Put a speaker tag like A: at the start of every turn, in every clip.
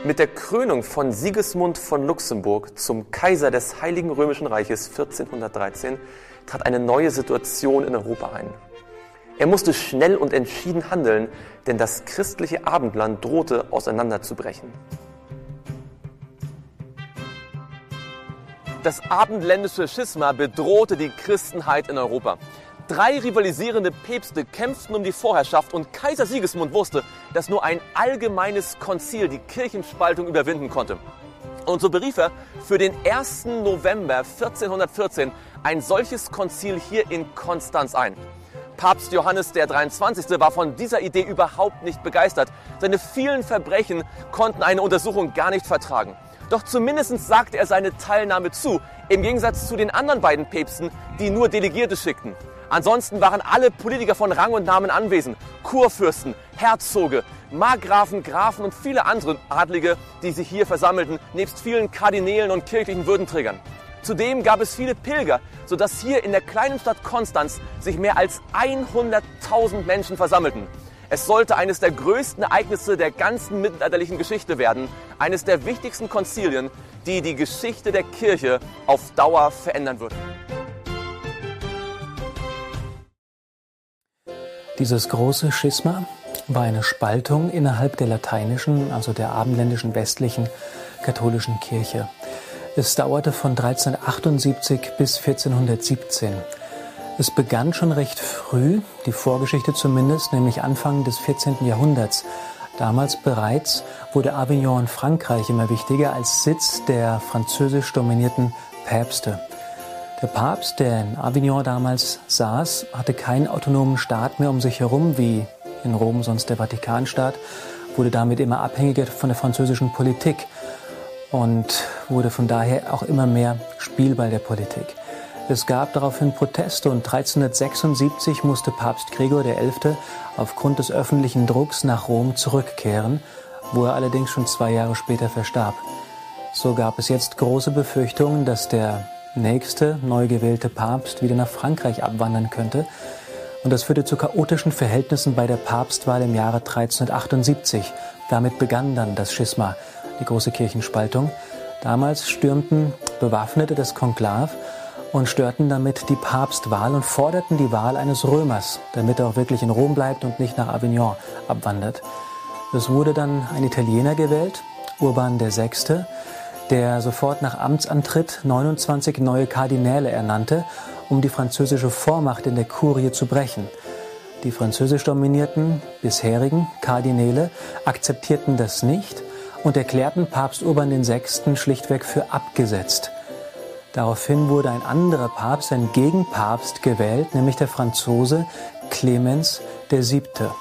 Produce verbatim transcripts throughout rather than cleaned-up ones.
A: Mit der Krönung von Sigismund von Luxemburg zum Kaiser des Heiligen Römischen Reiches vierzehnhundertdreizehn trat eine neue Situation in Europa ein. Er musste schnell und entschieden handeln, denn das christliche Abendland drohte auseinanderzubrechen. Das abendländische Schisma bedrohte die Christenheit in Europa. Drei rivalisierende Päpste kämpften um die Vorherrschaft und Kaiser Sigismund wusste, dass nur ein allgemeines Konzil die Kirchenspaltung überwinden konnte. Und so berief er für den ersten November vierzehnhundertvierzehn ein solches Konzil hier in Konstanz ein. Papst Johannes der dreiundzwanzigste war von dieser Idee überhaupt nicht begeistert. Seine vielen Verbrechen konnten eine Untersuchung gar nicht vertragen. Doch zumindest sagte er seine Teilnahme zu, im Gegensatz zu den anderen beiden Päpsten, die nur Delegierte schickten. Ansonsten waren alle Politiker von Rang und Namen anwesend. Kurfürsten, Herzoge, Markgrafen, Grafen und viele andere Adlige, die sich hier versammelten, nebst vielen Kardinälen und kirchlichen Würdenträgern. Zudem gab es viele Pilger, sodass hier in der kleinen Stadt Konstanz sich mehr als hunderttausend Menschen versammelten. Es sollte eines der größten Ereignisse der ganzen mittelalterlichen Geschichte werden, eines der wichtigsten Konzilien, die die Geschichte der Kirche auf Dauer verändern würde.
B: Dieses große Schisma war eine Spaltung innerhalb der lateinischen, also der abendländischen westlichen katholischen Kirche. Es dauerte von dreizehnhundertachtundsiebzig bis vierzehnhundertsiebzehn. Es begann schon recht früh, die Vorgeschichte zumindest, nämlich Anfang des vierzehnten Jahrhunderts. Damals bereits wurde Avignon in Frankreich immer wichtiger als Sitz der französisch dominierten Päpste. Der Papst, der in Avignon damals saß, hatte keinen autonomen Staat mehr um sich herum, wie in Rom sonst der Vatikanstaat, wurde damit immer abhängiger von der französischen Politik und wurde von daher auch immer mehr Spielball der Politik. Es gab daraufhin Proteste und dreizehnhundertsechsundsiebzig musste Papst Gregor der Elfte aufgrund des öffentlichen Drucks nach Rom zurückkehren, wo er allerdings schon zwei Jahre später verstarb. So gab es jetzt große Befürchtungen, dass der nächste neu gewählte Papst wieder nach Frankreich abwandern könnte. Und das führte zu chaotischen Verhältnissen bei der Papstwahl im Jahre dreizehnhundertachtundsiebzig. Damit begann dann das Schisma, die große Kirchenspaltung. Damals stürmten Bewaffnete das Konklav und störten damit die Papstwahl und forderten die Wahl eines Römers, damit er auch wirklich in Rom bleibt und nicht nach Avignon abwandert. Es wurde dann ein Italiener gewählt, Urban der Sechste, der sofort nach Amtsantritt neunundzwanzig neue Kardinäle ernannte, um die französische Vormacht in der Kurie zu brechen. Die französisch dominierten bisherigen Kardinäle akzeptierten das nicht und erklärten Papst Urban der Sechste schlichtweg für abgesetzt. Daraufhin wurde ein anderer Papst, ein Gegenpapst, gewählt, nämlich der Franzose Clemens der Siebte.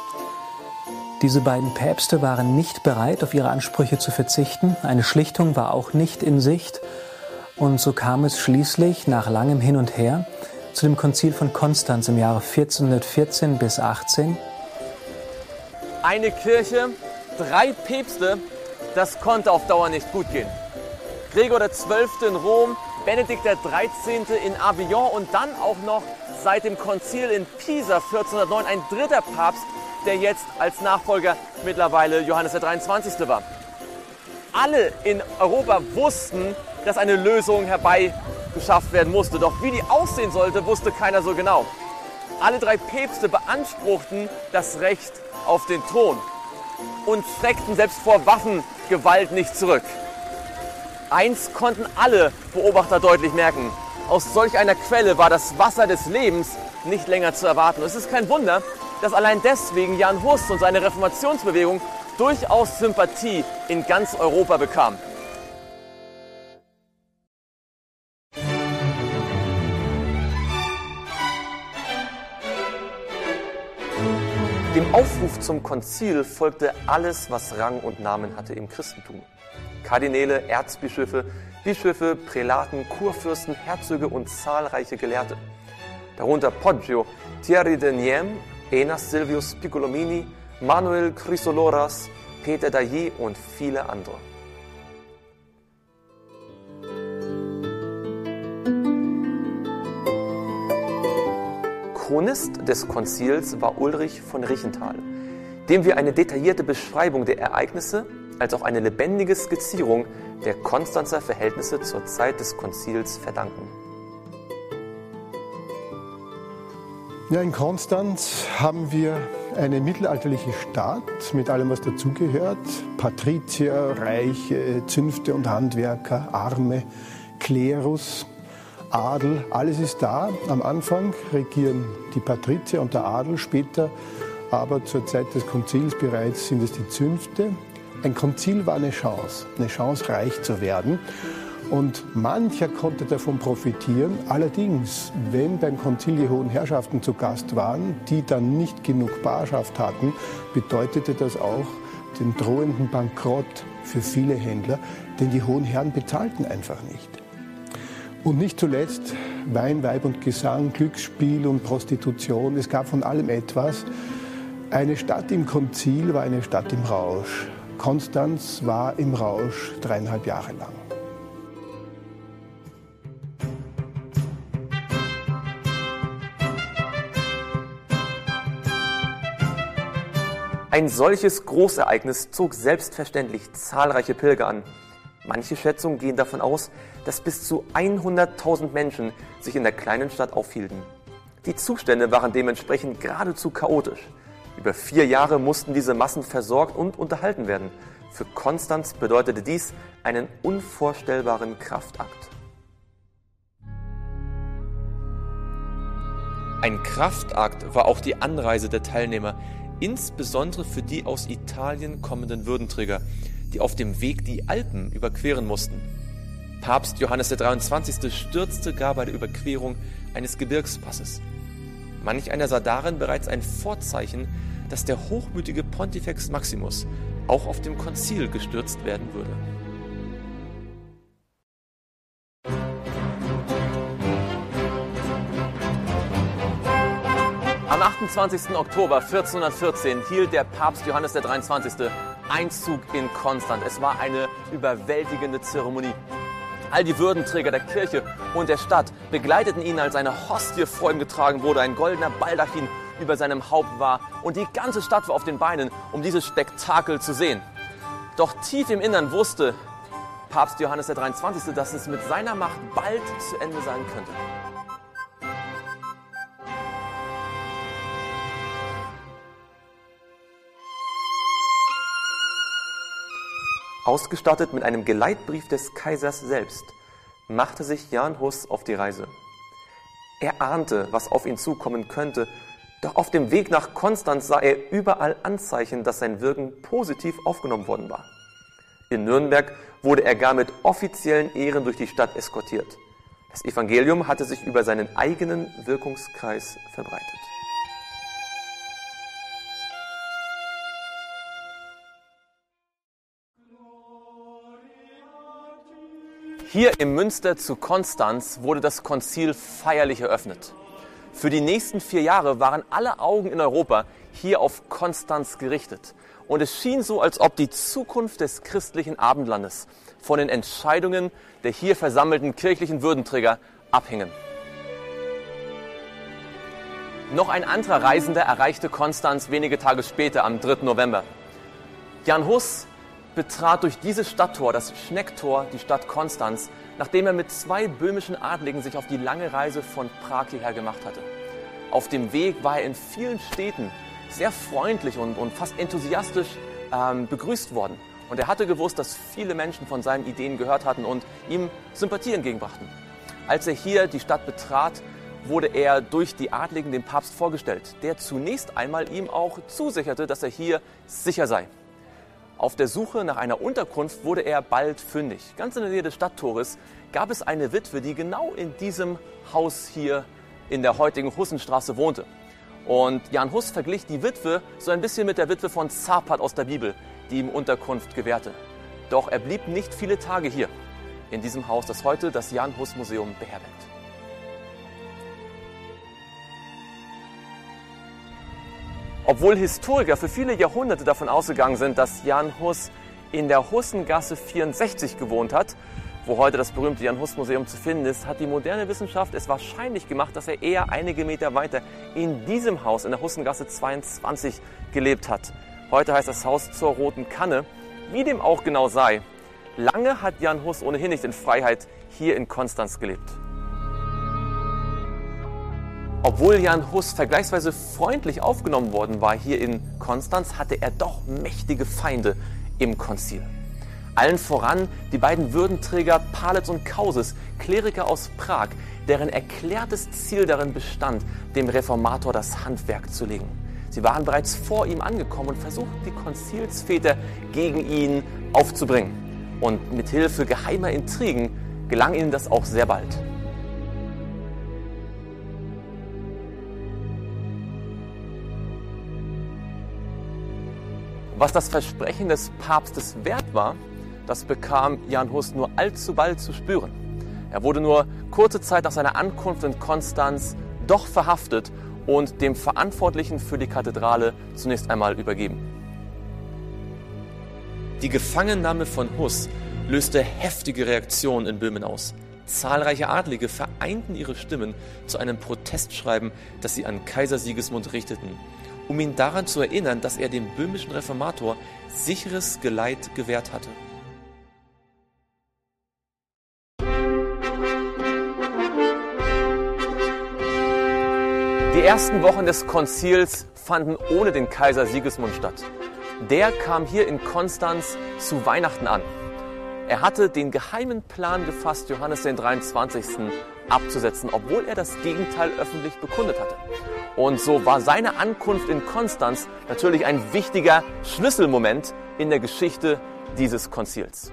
B: Diese beiden Päpste waren nicht bereit, auf ihre Ansprüche zu verzichten. Eine Schlichtung war auch nicht in Sicht. Und so kam es schließlich nach langem Hin und Her zu dem Konzil von Konstanz im Jahre vierzehnhundertvierzehn bis achtzehn.
A: Eine Kirche, drei Päpste, das konnte auf Dauer nicht gut gehen. Gregor der Zwölfte in Rom, Benedikt der Dreizehnte in Avignon und dann auch noch seit dem Konzil in Pisa vierzehnhundertneun ein dritter Papst, der jetzt als Nachfolger mittlerweile Johannes der dreiundzwanzigste war. Alle in Europa wussten, dass eine Lösung herbeigeschafft werden musste. Doch wie die aussehen sollte, wusste keiner so genau. Alle drei Päpste beanspruchten das Recht auf den Thron und schreckten selbst vor Waffengewalt nicht zurück. Eins konnten alle Beobachter deutlich merken: Aus solch einer Quelle war das Wasser des Lebens nicht länger zu erwarten. Es ist kein Wunder, dass allein deswegen Jan Hus und seine Reformationsbewegung durchaus Sympathie in ganz Europa bekam. Dem Aufruf zum Konzil folgte alles, was Rang und Namen hatte im Christentum. Kardinäle, Erzbischöfe, Bischöfe, Prälaten, Kurfürsten, Herzöge und zahlreiche Gelehrte. Darunter Poggio, Thierry de Niem, Enas Silvius Piccolomini, Manuel Chrysoloras, Peter d'Ailly und viele andere. Chronist des Konzils war Ulrich von Riechenthal, dem wir eine detaillierte Beschreibung der Ereignisse, als auch eine lebendige Skizzierung der Konstanzer Verhältnisse zur Zeit des Konzils verdanken.
C: Ja, in Konstanz haben wir eine mittelalterliche Stadt mit allem, was dazugehört. Patrizier, Reiche, Zünfte und Handwerker, Arme, Klerus, Adel, alles ist da. Am Anfang regieren die Patrizier und der Adel, später aber zur Zeit des Konzils bereits sind es die Zünfte. Ein Konzil war eine Chance, eine Chance, reich zu werden. Und mancher konnte davon profitieren. Allerdings, wenn beim Konzil die hohen Herrschaften zu Gast waren, die dann nicht genug Barschaft hatten, bedeutete das auch den drohenden Bankrott für viele Händler, denn die hohen Herren bezahlten einfach nicht. Und nicht zuletzt Wein, Weib und Gesang, Glücksspiel und Prostitution. Es gab von allem etwas. Eine Stadt im Konzil war eine Stadt im Rausch. Konstanz war im Rausch dreieinhalb Jahre lang.
A: Ein solches Großereignis zog selbstverständlich zahlreiche Pilger an. Manche Schätzungen gehen davon aus, dass bis zu hunderttausend Menschen sich in der kleinen Stadt aufhielten. Die Zustände waren dementsprechend geradezu chaotisch. Über vier Jahre mussten diese Massen versorgt und unterhalten werden. Für Konstanz bedeutete dies einen unvorstellbaren Kraftakt. Ein Kraftakt war auch die Anreise der Teilnehmer, insbesondere für die aus Italien kommenden Würdenträger, die auf dem Weg die Alpen überqueren mussten. Papst Johannes der dreiundzwanzigste stürzte gar bei der Überquerung eines Gebirgspasses. Manch einer sah darin bereits ein Vorzeichen, dass der hochmütige Pontifex Maximus auch auf dem Konzil gestürzt werden würde. Am achtundzwanzigsten Oktober vierzehnhundertvierzehn hielt der Papst Johannes der dreiundzwanzigste Einzug in Konstanz. Es war eine überwältigende Zeremonie. All die Würdenträger der Kirche und der Stadt begleiteten ihn, als eine Hostie vor ihm getragen wurde, ein goldener Baldachin über seinem Haupt war und die ganze Stadt war auf den Beinen, um dieses Spektakel zu sehen. Doch tief im Innern wusste Papst Johannes der dreiundzwanzigste, dass es mit seiner Macht bald zu Ende sein könnte. Ausgestattet mit einem Geleitbrief des Kaisers selbst, machte sich Jan Hus auf die Reise. Er ahnte, was auf ihn zukommen könnte, doch auf dem Weg nach Konstanz sah er überall Anzeichen, dass sein Wirken positiv aufgenommen worden war. In Nürnberg wurde er gar mit offiziellen Ehren durch die Stadt eskortiert. Das Evangelium hatte sich über seinen eigenen Wirkungskreis verbreitet. Hier im Münster zu Konstanz wurde das Konzil feierlich eröffnet. Für die nächsten vier Jahre waren alle Augen in Europa hier auf Konstanz gerichtet. Und es schien so, als ob die Zukunft des christlichen Abendlandes von den Entscheidungen der hier versammelten kirchlichen Würdenträger abhingen. Noch ein anderer Reisender erreichte Konstanz wenige Tage später, am dritten November. Jan Hus betrat durch dieses Stadttor, das Schnecktor, die Stadt Konstanz, nachdem er mit zwei böhmischen Adligen sich auf die lange Reise von Prag hierher gemacht hatte. Auf dem Weg war er in vielen Städten sehr freundlich und, und fast enthusiastisch ähm, begrüßt worden. Und er hatte gewusst, dass viele Menschen von seinen Ideen gehört hatten und ihm Sympathie entgegenbrachten. Als er hier die Stadt betrat, wurde er durch die Adligen dem Papst vorgestellt, der zunächst einmal ihm auch zusicherte, dass er hier sicher sei. Auf der Suche nach einer Unterkunft wurde er bald fündig. Ganz in der Nähe des Stadttores gab es eine Witwe, die genau in diesem Haus hier in der heutigen Hussenstraße wohnte. Und Jan Hus verglich die Witwe so ein bisschen mit der Witwe von Zapat aus der Bibel, die ihm Unterkunft gewährte. Doch er blieb nicht viele Tage hier, in diesem Haus, das heute das Jan Hus Museum beherbergt. Obwohl Historiker für viele Jahrhunderte davon ausgegangen sind, dass Jan Hus in der Hussengasse vierundsechzig gewohnt hat, wo heute das berühmte Jan Hus Museum zu finden ist, hat die moderne Wissenschaft es wahrscheinlich gemacht, dass er eher einige Meter weiter in diesem Haus in der Hussengasse zweiundzwanzig gelebt hat. Heute heißt das Haus zur Roten Kanne Wie dem auch genau sei, lange hat Jan Hus ohnehin nicht in Freiheit hier in Konstanz gelebt. Obwohl Jan Hus vergleichsweise freundlich aufgenommen worden war hier in Konstanz, hatte er doch mächtige Feinde im Konzil. Allen voran die beiden Würdenträger Palitz und Kausis, Kleriker aus Prag, deren erklärtes Ziel darin bestand, dem Reformator das Handwerk zu legen. Sie waren bereits vor ihm angekommen und versuchten, die Konzilsväter gegen ihn aufzubringen. Und mit Hilfe geheimer Intrigen gelang ihnen das auch sehr bald. Was das Versprechen des Papstes wert war, das bekam Jan Hus nur allzu bald zu spüren. Er wurde nur kurze Zeit nach seiner Ankunft in Konstanz doch verhaftet und dem Verantwortlichen für die Kathedrale zunächst einmal übergeben. Die Gefangennahme von Hus löste heftige Reaktionen in Böhmen aus. Zahlreiche Adlige vereinten ihre Stimmen zu einem Protestschreiben, das sie an Kaiser Sigismund richteten, um ihn daran zu erinnern, dass er dem böhmischen Reformator sicheres Geleit gewährt hatte. Die ersten Wochen des Konzils fanden ohne den Kaiser Sigismund statt. Der kam hier in Konstanz zu Weihnachten an. Er hatte den geheimen Plan gefasst, Johannes den dreiundzwanzigsten abzusetzen, obwohl er das Gegenteil öffentlich bekundet hatte. Und so war seine Ankunft in Konstanz natürlich ein wichtiger Schlüsselmoment in der Geschichte dieses Konzils.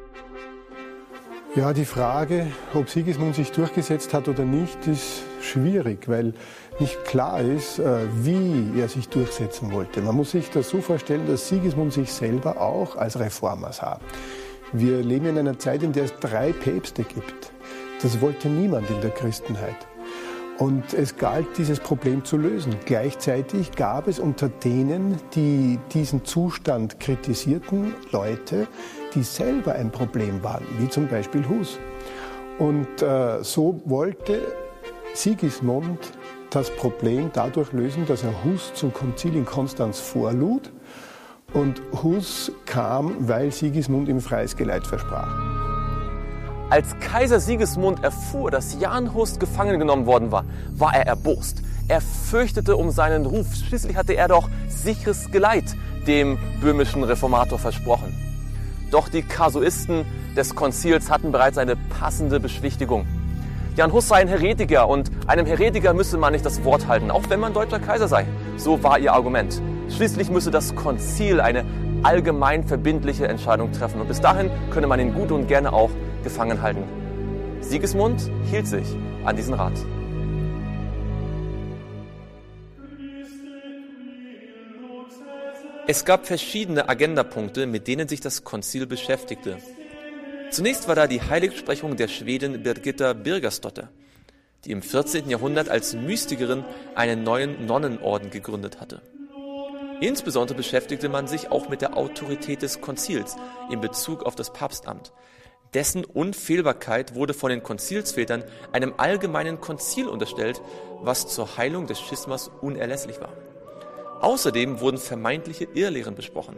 C: Ja, die Frage, ob Sigismund sich durchgesetzt hat oder nicht, ist schwierig, weil nicht klar ist, wie er sich durchsetzen wollte. Man muss sich das so vorstellen, dass Sigismund sich selber auch als Reformer sah. Wir leben in einer Zeit, in der es drei Päpste gibt. Das wollte niemand in der Christenheit. Und es galt, dieses Problem zu lösen. Gleichzeitig gab es unter denen, die diesen Zustand kritisierten, Leute, die selber ein Problem waren, wie zum Beispiel Hus. Und äh, so wollte Sigismund das Problem dadurch lösen, dass er Hus zum Konzil in Konstanz vorlud. Und Hus kam, weil Sigismund ihm freies Geleit versprach.
A: Als Kaiser Sigismund erfuhr, dass Jan Hus gefangen genommen worden war, war er erbost. Er fürchtete um seinen Ruf. Schließlich hatte er doch sicheres Geleit dem böhmischen Reformator versprochen. Doch die Kasuisten des Konzils hatten bereits eine passende Beschwichtigung. Jan Hus sei ein Heretiker und einem Heretiker müsse man nicht das Wort halten, auch wenn man deutscher Kaiser sei. So war ihr Argument. Schließlich müsse das Konzil eine allgemein verbindliche Entscheidung treffen und bis dahin könne man ihn gut und gerne auch gefangen halten. Sigismund hielt sich an diesen Rat. Es gab verschiedene Agendapunkte, mit denen sich das Konzil beschäftigte. Zunächst war da die Heiligsprechung der Schwedin Birgitta Birgersdotter, die im vierzehnten Jahrhundert als Mystikerin einen neuen Nonnenorden gegründet hatte. Insbesondere beschäftigte man sich auch mit der Autorität des Konzils in Bezug auf das Papstamt. Dessen Unfehlbarkeit wurde von den Konzilsvätern einem allgemeinen Konzil unterstellt, was zur Heilung des Schismas unerlässlich war. Außerdem wurden vermeintliche Irrlehren besprochen.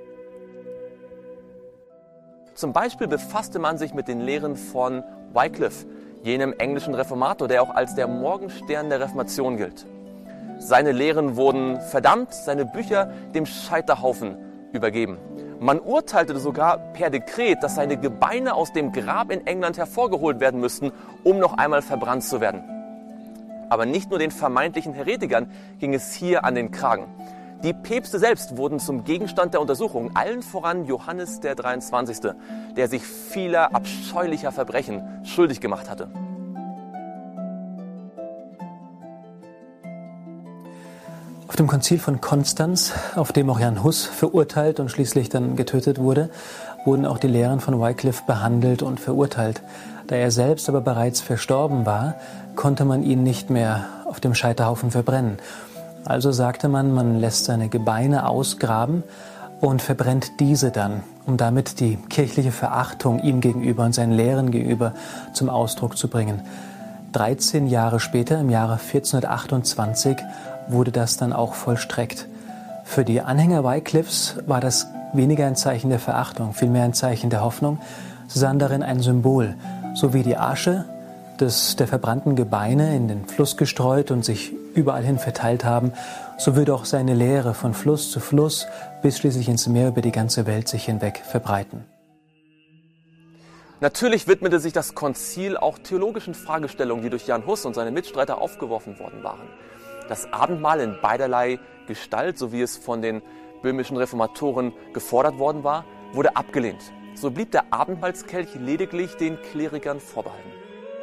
A: Zum Beispiel befasste man sich mit den Lehren von Wycliffe, jenem englischen Reformator, der auch als der Morgenstern der Reformation gilt. Seine Lehren wurden verdammt, seine Bücher dem Scheiterhaufen übergeben. Man urteilte sogar per Dekret, dass seine Gebeine aus dem Grab in England hervorgeholt werden müssten, um noch einmal verbrannt zu werden. Aber nicht nur den vermeintlichen Heretikern ging es hier an den Kragen. Die Päpste selbst wurden zum Gegenstand der Untersuchung, allen voran Johannes der dreiundzwanzigste, der sich vieler abscheulicher Verbrechen schuldig gemacht hatte.
B: Auf dem Konzil von Konstanz, auf dem auch Jan Hus verurteilt und schließlich dann getötet wurde, wurden auch die Lehren von Wycliffe behandelt und verurteilt. Da er selbst aber bereits verstorben war, konnte man ihn nicht mehr auf dem Scheiterhaufen verbrennen. Also sagte man, man lässt seine Gebeine ausgraben und verbrennt diese dann, um damit die kirchliche Verachtung ihm gegenüber und seinen Lehren gegenüber zum Ausdruck zu bringen. dreizehn Jahre später, im Jahre vierzehnhundertachtundzwanzig, wurde das dann auch vollstreckt. Für die Anhänger Wycliffes war das weniger ein Zeichen der Verachtung, vielmehr ein Zeichen der Hoffnung. Sie sahen darin ein Symbol, so wie die Asche des, der verbrannten Gebeine in den Fluss gestreut und sich überall hin verteilt haben, so würde auch seine Lehre von Fluss zu Fluss bis schließlich ins Meer über die ganze Welt sich hinweg verbreiten.
A: Natürlich widmete sich das Konzil auch theologischen Fragestellungen, die durch Jan Hus und seine Mitstreiter aufgeworfen worden waren. Das Abendmahl in beiderlei Gestalt, so wie es von den böhmischen Reformatoren gefordert worden war, wurde abgelehnt. So blieb der Abendmahlskelch lediglich den Klerikern vorbehalten.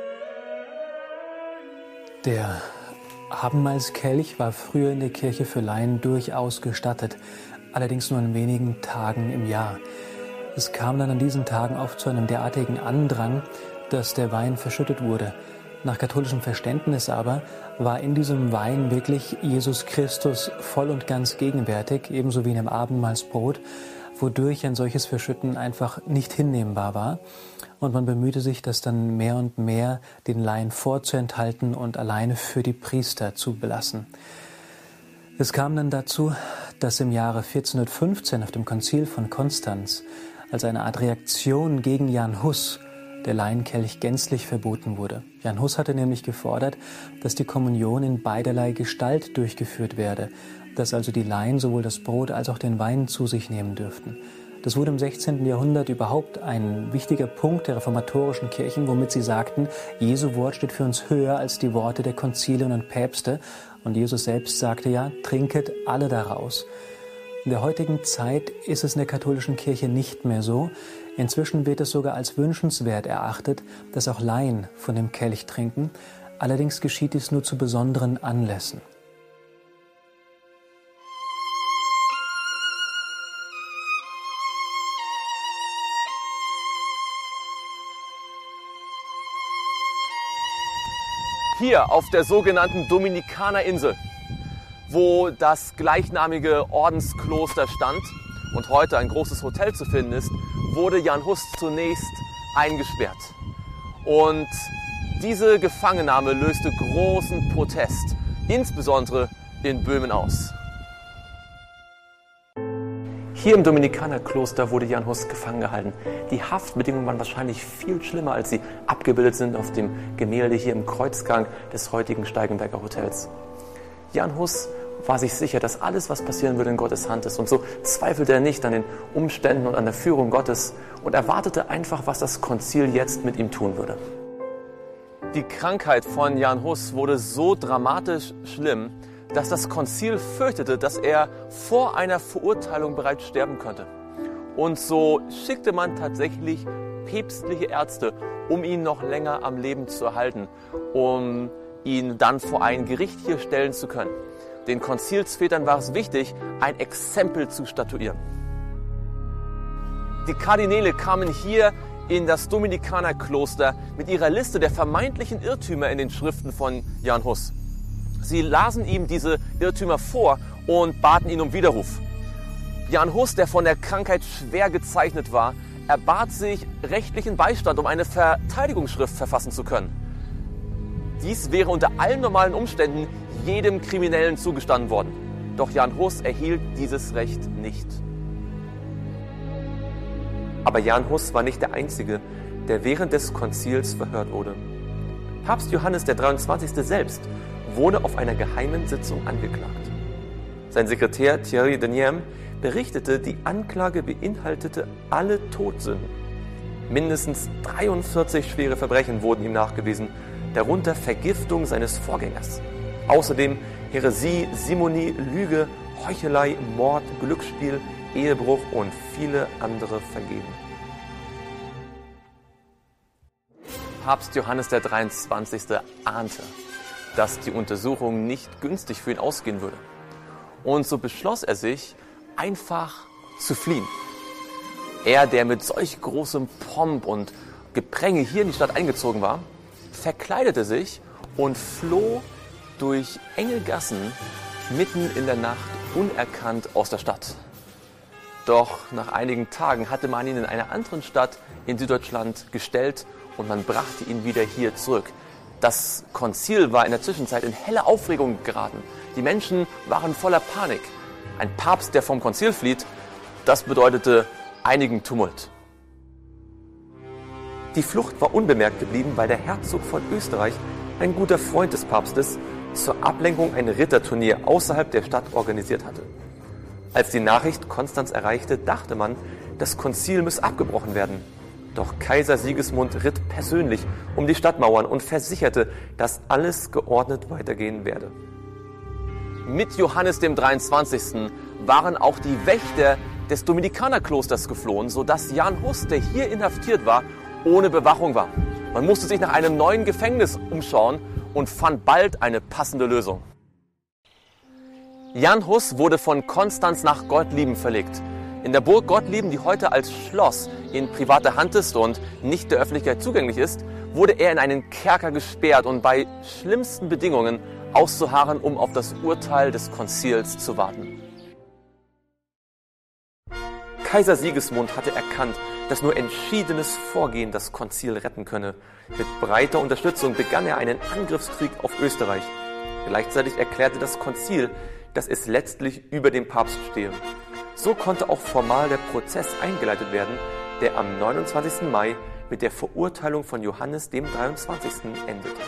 B: Der Abendmahlskelch war früher in der Kirche für Laien durchaus gestattet, allerdings nur an wenigen Tagen im Jahr. Es kam dann an diesen Tagen oft zu einem derartigen Andrang, dass der Wein verschüttet wurde. Nach katholischem Verständnis aber war in diesem Wein wirklich Jesus Christus voll und ganz gegenwärtig, ebenso wie in dem Abendmahlsbrot, wodurch ein solches Verschütten einfach nicht hinnehmbar war. Und man bemühte sich, das dann mehr und mehr den Laien vorzuenthalten und alleine für die Priester zu belassen. Es kam dann dazu, dass im Jahre vierzehnhundertfünfzehn auf dem Konzil von Konstanz als eine Art Reaktion gegen Jan Hus der Laienkelch gänzlich verboten wurde. Jan Hus hatte nämlich gefordert, dass die Kommunion in beiderlei Gestalt durchgeführt werde, dass also die Laien sowohl das Brot als auch den Wein zu sich nehmen dürften. Das wurde im sechzehnten Jahrhundert überhaupt ein wichtiger Punkt der reformatorischen Kirchen, womit sie sagten, Jesu Wort steht für uns höher als die Worte der Konzilien und Päpste. Und Jesus selbst sagte ja, trinket alle daraus. In der heutigen Zeit ist es in der katholischen Kirche nicht mehr so. Inzwischen wird es sogar als wünschenswert erachtet, dass auch Laien von dem Kelch trinken. Allerdings geschieht dies nur zu besonderen Anlässen.
A: Hier auf der sogenannten Dominikanerinsel, wo das gleichnamige Ordenskloster stand und heute ein großes Hotel zu finden ist, wurde Jan Hus zunächst eingesperrt. Und diese Gefangennahme löste großen Protest, insbesondere in Böhmen aus. Hier im Dominikanerkloster wurde Jan Hus gefangen gehalten. Die Haftbedingungen waren wahrscheinlich viel schlimmer, als sie abgebildet sind auf dem Gemälde hier im Kreuzgang des heutigen Steigenberger Hotels. Jan Hus war sich sicher, dass alles, was passieren würde, in Gottes Hand ist. Und so zweifelte er nicht an den Umständen und an der Führung Gottes und erwartete einfach, was das Konzil jetzt mit ihm tun würde. Die Krankheit von Jan Hus wurde so dramatisch schlimm, dass das Konzil fürchtete, dass er vor einer Verurteilung bereits sterben könnte. Und so schickte man tatsächlich päpstliche Ärzte, um ihn noch länger am Leben zu erhalten, um ihn dann vor ein Gericht hier stellen zu können. Den Konzilsvätern war es wichtig, ein Exempel zu statuieren. Die Kardinäle kamen hier in das Dominikanerkloster mit ihrer Liste der vermeintlichen Irrtümer in den Schriften von Jan Hus. Sie lasen ihm diese Irrtümer vor und baten ihn um Widerruf. Jan Hus, der von der Krankheit schwer gezeichnet war, erbat sich rechtlichen Beistand, um eine Verteidigungsschrift verfassen zu können. Dies wäre unter allen normalen Umständen jedem Kriminellen zugestanden worden. Doch Jan Hus erhielt dieses Recht nicht. Aber Jan Hus war nicht der Einzige, der während des Konzils verhört wurde. Papst Johannes der dreiundzwanzigste selbst wurde auf einer geheimen Sitzung angeklagt. Sein Sekretär Thierry Deniem berichtete, die Anklage beinhaltete alle Todsünden. Mindestens dreiundvierzig schwere Verbrechen wurden ihm nachgewiesen, darunter Vergiftung seines Vorgängers. Außerdem Häresie, Simonie, Lüge, Heuchelei, Mord, Glücksspiel, Ehebruch und viele andere Vergehen. Papst Johannes der dreiundzwanzigste ahnte, dass die Untersuchung nicht günstig für ihn ausgehen würde. Und so beschloss er sich, einfach zu fliehen. Er, der mit solch großem Pomp und Gepränge hier in die Stadt eingezogen war, verkleidete sich und floh durch enge Gassen mitten in der Nacht unerkannt aus der Stadt. Doch nach einigen Tagen hatte man ihn in einer anderen Stadt in Süddeutschland gestellt und man brachte ihn wieder hier zurück. Das Konzil war in der Zwischenzeit in helle Aufregung geraten. Die Menschen waren voller Panik. Ein Papst, der vom Konzil flieht, das bedeutete einigen Tumult. Die Flucht war unbemerkt geblieben, weil der Herzog von Österreich, ein guter Freund des Papstes, zur Ablenkung ein Ritterturnier außerhalb der Stadt organisiert hatte. Als die Nachricht Konstanz erreichte, dachte man, das Konzil müsse abgebrochen werden. Doch Kaiser Sigismund ritt persönlich um die Stadtmauern und versicherte, dass alles geordnet weitergehen werde. Mit Johannes dem dreiundzwanzigsten waren auch die Wächter des Dominikanerklosters geflohen, sodass Jan Hus, der hier inhaftiert war, ohne Bewachung war. Man musste sich nach einem neuen Gefängnis umschauen und fand bald eine passende Lösung. Jan Hus wurde von Konstanz nach Gottlieben verlegt. In der Burg Gottlieben, die heute als Schloss in privater Hand ist und nicht der Öffentlichkeit zugänglich ist, wurde er in einen Kerker gesperrt und bei schlimmsten Bedingungen auszuharren, um auf das Urteil des Konzils zu warten. Kaiser Sigismund hatte erkannt, dass nur entschiedenes Vorgehen das Konzil retten könne. Mit breiter Unterstützung begann er einen Angriffskrieg auf Österreich. Gleichzeitig erklärte das Konzil, dass es letztlich über dem Papst stehe. So konnte auch formal der Prozess eingeleitet werden, der am neunundzwanzigsten Mai mit der Verurteilung von Johannes dem dreiundzwanzigsten endete.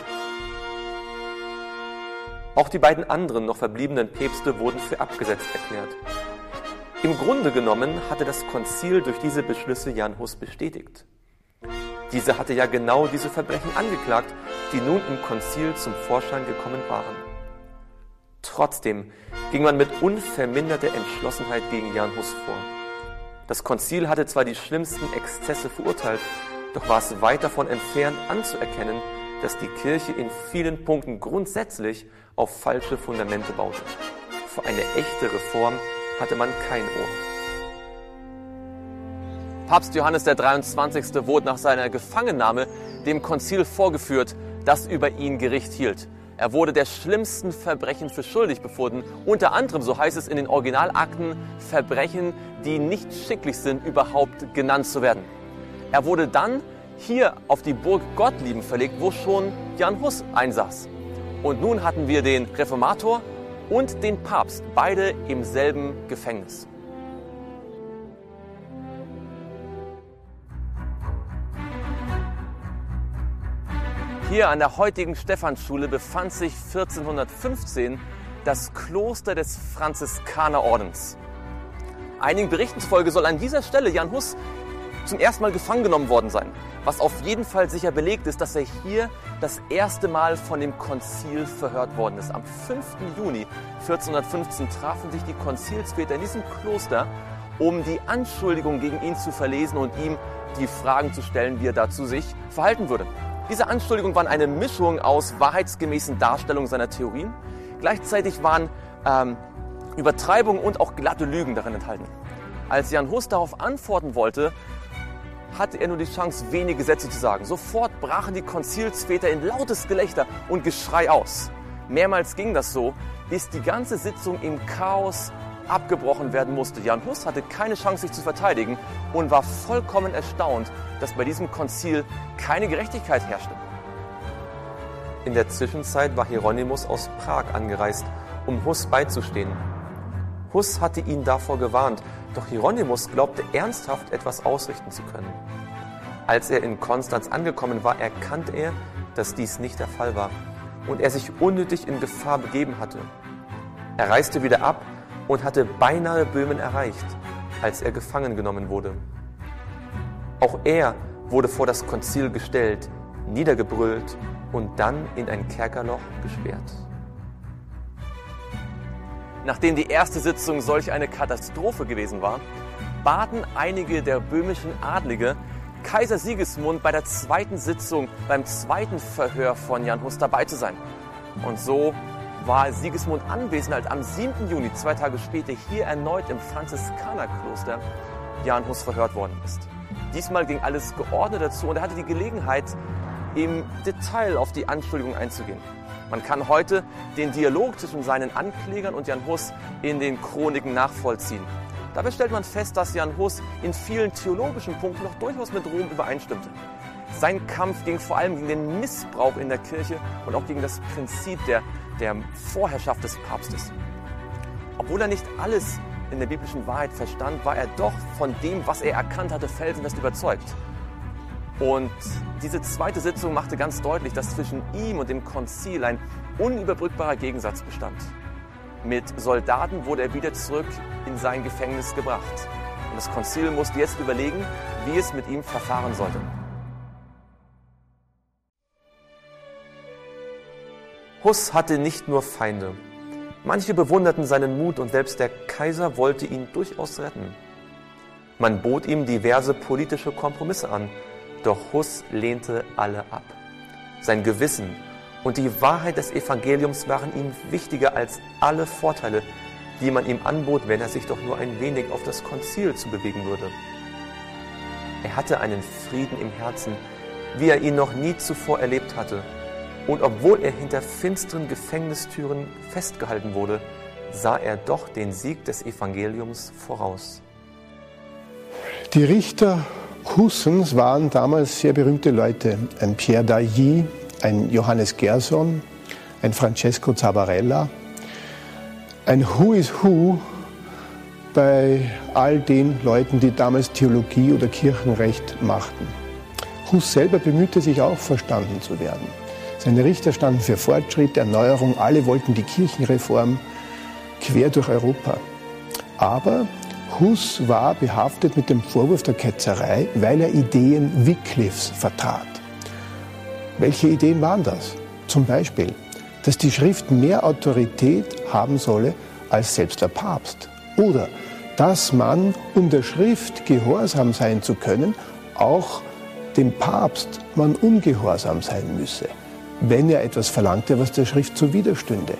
A: Auch die beiden anderen noch verbliebenen Päpste wurden für abgesetzt erklärt. Im Grunde genommen hatte das Konzil durch diese Beschlüsse Jan Hus bestätigt. Dieser hatte ja genau diese Verbrechen angeklagt, die nun im Konzil zum Vorschein gekommen waren. Trotzdem ging man mit unverminderter Entschlossenheit gegen Jan Hus vor. Das Konzil hatte zwar die schlimmsten Exzesse verurteilt, doch war es weit davon entfernt anzuerkennen, dass die Kirche in vielen Punkten grundsätzlich auf falsche Fundamente baute. Für eine echte Reform hatte man kein Ohr. Papst Johannes der dreiundzwanzigste wurde nach seiner Gefangennahme dem Konzil vorgeführt, das über ihn Gericht hielt. Er wurde der schlimmsten Verbrechen für schuldig befunden, unter anderem, so heißt es in den Originalakten, Verbrechen, die nicht schicklich sind, überhaupt genannt zu werden. Er wurde dann hier auf die Burg Gottlieben verlegt, wo schon Jan Hus einsaß. Und nun hatten wir den Reformator und den Papst, beide im selben Gefängnis. Hier an der heutigen Stephansschule befand sich vierzehnhundertfünfzehn das Kloster des Franziskanerordens. Einigen Berichten zufolge soll an dieser Stelle Jan Hus zum ersten Mal gefangen genommen worden sein. Was auf jeden Fall sicher belegt ist, dass er hier das erste Mal von dem Konzil verhört worden ist. Am fünften Juni vierzehnhundertfünfzehn trafen sich die Konzilsväter in diesem Kloster, um die Anschuldigung gegen ihn zu verlesen und ihm die Fragen zu stellen, wie er dazu sich verhalten würde. Diese Anschuldigungen waren eine Mischung aus wahrheitsgemäßen Darstellungen seiner Theorien. Gleichzeitig waren ähm, Übertreibungen und auch glatte Lügen darin enthalten. Als Jan Hus darauf antworten wollte, hatte er nur die Chance, wenige Sätze zu sagen. Sofort brachen die Konzilsväter in lautes Gelächter und Geschrei aus. Mehrmals ging das so, bis die ganze Sitzung im Chaos abgebrochen werden musste. Jan Hus hatte keine Chance, sich zu verteidigen und war vollkommen erstaunt, dass bei diesem Konzil keine Gerechtigkeit herrschte. In der Zwischenzeit war Hieronymus aus Prag angereist, um Hus beizustehen. Hus hatte ihn davor gewarnt, doch Hieronymus glaubte ernsthaft, etwas ausrichten zu können. Als er in Konstanz angekommen war, erkannte er, dass dies nicht der Fall war und er sich unnötig in Gefahr begeben hatte. Er reiste wieder ab und hatte beinahe Böhmen erreicht, als er gefangen genommen wurde. Auch er wurde vor das Konzil gestellt, niedergebrüllt und dann in ein Kerkerloch gesperrt. Nachdem die erste Sitzung solch eine Katastrophe gewesen war, baten einige der böhmischen Adlige Kaiser Sigismund bei der zweiten Sitzung, beim zweiten Verhör von Jan Hus dabei zu sein. Und so war Sigismund anwesend, als am siebten Juni, zwei Tage später, hier erneut im Franziskanerkloster Jan Hus verhört worden ist. Diesmal ging alles geordnet dazu und er hatte die Gelegenheit, im Detail auf die Anschuldigung einzugehen. Man kann heute den Dialog zwischen seinen Anklägern und Jan Hus in den Chroniken nachvollziehen. Dabei stellt man fest, dass Jan Hus in vielen theologischen Punkten noch durchaus mit Rom übereinstimmte. Sein Kampf ging vor allem gegen den Missbrauch in der Kirche und auch gegen das Prinzip der, der Vorherrschaft des Papstes. Obwohl er nicht alles in der biblischen Wahrheit verstand, war er doch von dem, was er erkannt hatte, felsenfest überzeugt. Und diese zweite Sitzung machte ganz deutlich, dass zwischen ihm und dem Konzil ein unüberbrückbarer Gegensatz bestand. Mit Soldaten wurde er wieder zurück in sein Gefängnis gebracht. Und das Konzil musste jetzt überlegen, wie es mit ihm verfahren sollte. Hus hatte nicht nur Feinde. Manche bewunderten seinen Mut und selbst der Kaiser wollte ihn durchaus retten. Man bot ihm diverse politische Kompromisse an, doch Hus lehnte alle ab. Sein Gewissen und die Wahrheit des Evangeliums waren ihm wichtiger als alle Vorteile, die man ihm anbot, wenn er sich doch nur ein wenig auf das Konzil zu bewegen würde. Er hatte einen Frieden im Herzen, wie er ihn noch nie zuvor erlebt hatte. Und obwohl er hinter finsteren Gefängnistüren festgehalten wurde, sah er doch den Sieg des Evangeliums voraus.
C: Die Richter Hussens waren damals sehr berühmte Leute. Ein Pierre d'Ailly, ein Johannes Gerson, ein Francesco Zabarella. Ein Who is Who bei all den Leuten, die damals Theologie oder Kirchenrecht machten. Hus selber bemühte sich auch, verstanden zu werden. Seine Richter standen für Fortschritt, Erneuerung, alle wollten die Kirchenreform quer durch Europa. Aber Hus war behaftet mit dem Vorwurf der Ketzerei, weil er Ideen Wyclifs vertrat. Welche Ideen waren das? Zum Beispiel, dass die Schrift mehr Autorität haben solle als selbst der Papst. Oder dass man, um der Schrift gehorsam sein zu können, auch dem Papst man ungehorsam sein müsse, wenn er etwas verlangte, was der Schrift so widerstünde.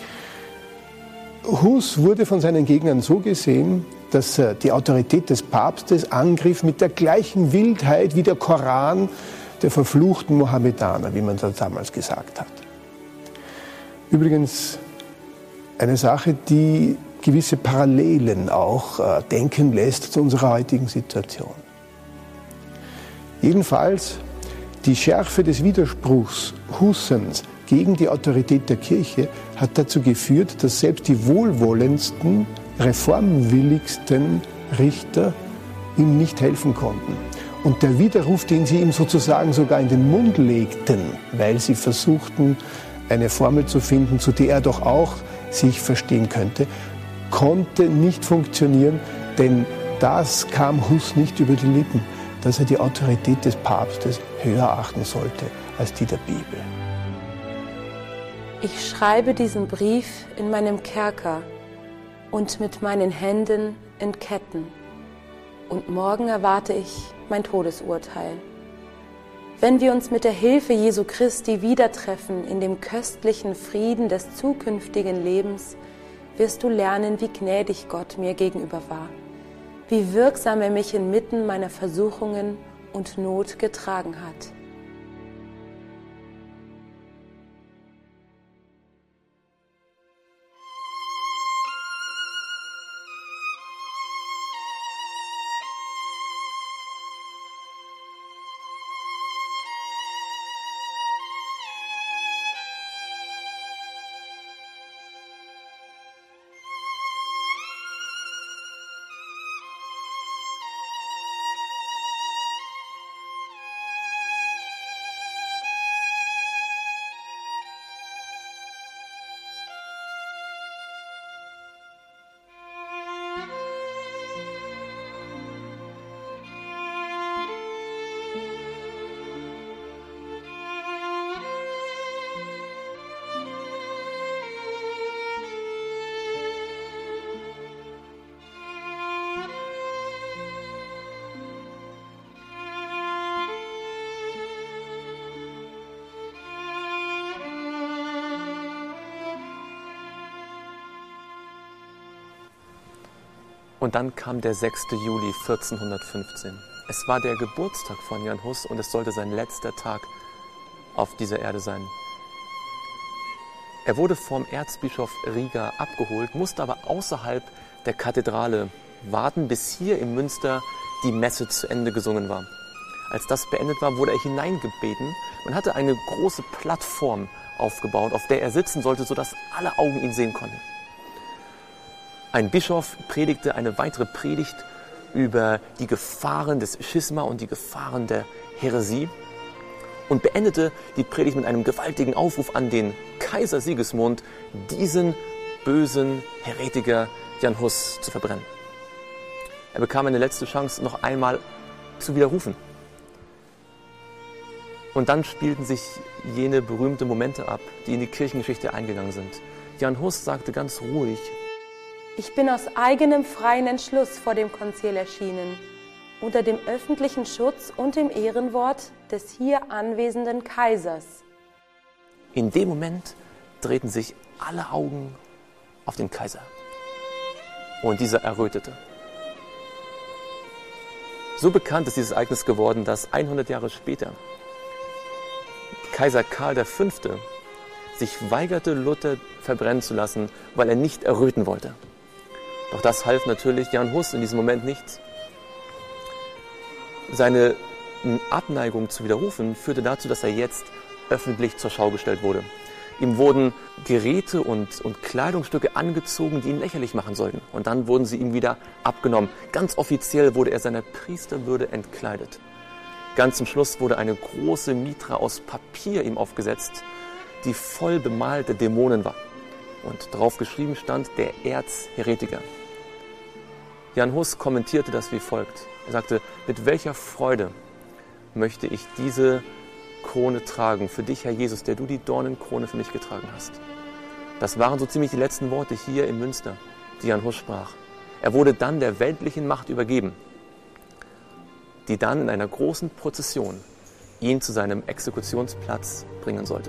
C: Hus wurde von seinen Gegnern so gesehen, dass er die Autorität des Papstes angriff mit der gleichen Wildheit wie der Koran der verfluchten Mohammedaner, wie man das damals gesagt hat. Übrigens eine Sache, die gewisse Parallelen auch äh, denken lässt zu unserer heutigen Situation. Jedenfalls die Schärfe des Widerspruchs Hussens gegen die Autorität der Kirche hat dazu geführt, dass selbst die wohlwollendsten, reformwilligsten Richter ihm nicht helfen konnten. Und der Widerruf, den sie ihm sozusagen sogar in den Mund legten, weil sie versuchten, eine Formel zu finden, zu der er doch auch sich verstehen könnte, konnte nicht funktionieren, denn das kam Hus nicht über die Lippen, dass er die Autorität des Papstes höher achten sollte als die der Bibel.
D: Ich schreibe diesen Brief in meinem Kerker und mit meinen Händen in Ketten. Und morgen erwarte ich mein Todesurteil. Wenn wir uns mit der Hilfe Jesu Christi wieder treffen in dem köstlichen Frieden des zukünftigen Lebens, wirst du lernen, wie gnädig Gott mir gegenüber war, wie wirksam er mich inmitten meiner Versuchungen und Not getragen hat.
A: Und dann kam der sechste Juli vierzehnhundertfünfzehn. Es war der Geburtstag von Jan Hus und es sollte sein letzter Tag auf dieser Erde sein. Er wurde vom Erzbischof Rieger abgeholt, musste aber außerhalb der Kathedrale warten, bis hier im Münster die Messe zu Ende gesungen war. Als das beendet war, wurde er hineingebeten. Man hatte eine große Plattform aufgebaut, auf der er sitzen sollte, sodass alle Augen ihn sehen konnten. Ein Bischof predigte eine weitere Predigt über die Gefahren des Schisma und die Gefahren der Häresie und beendete die Predigt mit einem gewaltigen Aufruf an den Kaiser Sigismund, diesen bösen Heretiker Jan Hus zu verbrennen. Er bekam eine letzte Chance, noch einmal zu widerrufen. Und dann spielten sich jene berühmten Momente ab, die in die Kirchengeschichte eingegangen sind. Jan Hus sagte ganz ruhig:
D: Ich bin aus eigenem freien Entschluss vor dem Konzil erschienen, unter dem öffentlichen Schutz und dem Ehrenwort des hier anwesenden Kaisers.
A: In dem Moment drehten sich alle Augen auf den Kaiser. Und dieser errötete. So bekannt ist dieses Ereignis geworden, dass hundert Jahre später Kaiser Karl der Fünfte sich weigerte, Luther verbrennen zu lassen, weil er nicht erröten wollte. Doch das half natürlich Jan Hus in diesem Moment nichts. Seine Abneigung zu widerrufen führte dazu, dass er jetzt öffentlich zur Schau gestellt wurde. Ihm wurden Geräte und, und Kleidungsstücke angezogen, die ihn lächerlich machen sollten. Und dann wurden sie ihm wieder abgenommen. Ganz offiziell wurde er seiner Priesterwürde entkleidet. Ganz zum Schluss wurde eine große Mitra aus Papier ihm aufgesetzt, die voll bemalte Dämonen war. Und darauf geschrieben stand: der Erzheretiker. Jan Hus kommentierte das wie folgt. Er sagte: Mit welcher Freude möchte ich diese Krone tragen für dich, Herr Jesus, der du die Dornenkrone für mich getragen hast. Das waren so ziemlich die letzten Worte hier in Münster, die Jan Hus sprach. Er wurde dann der weltlichen Macht übergeben, die dann in einer großen Prozession ihn zu seinem Exekutionsplatz bringen sollte.